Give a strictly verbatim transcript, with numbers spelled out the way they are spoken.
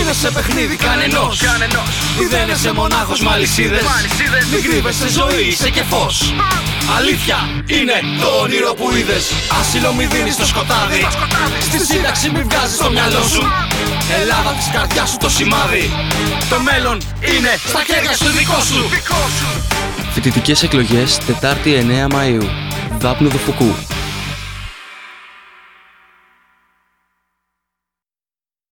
είναι σε παιχνίδι κανενός. Μη δεν είσαι μονάχος με αλυσίδες. Μην κρύβεσαι ζωή, είσαι και φως. Αλήθεια είναι το όνειρο που είδες. Άσυλο μη δίνεις στο σκοτάδι. Στη σύνταξη μη βγάζεις το μυαλό σου. Ελλάδα της καρδιάς σου το σημάδι. Το μέλλον είναι στα χέρια σου, δικό σου. Φοιτητικές εκλογές Τετάρτη εννέα Μαΐου. Δάπνου Δουφουκού.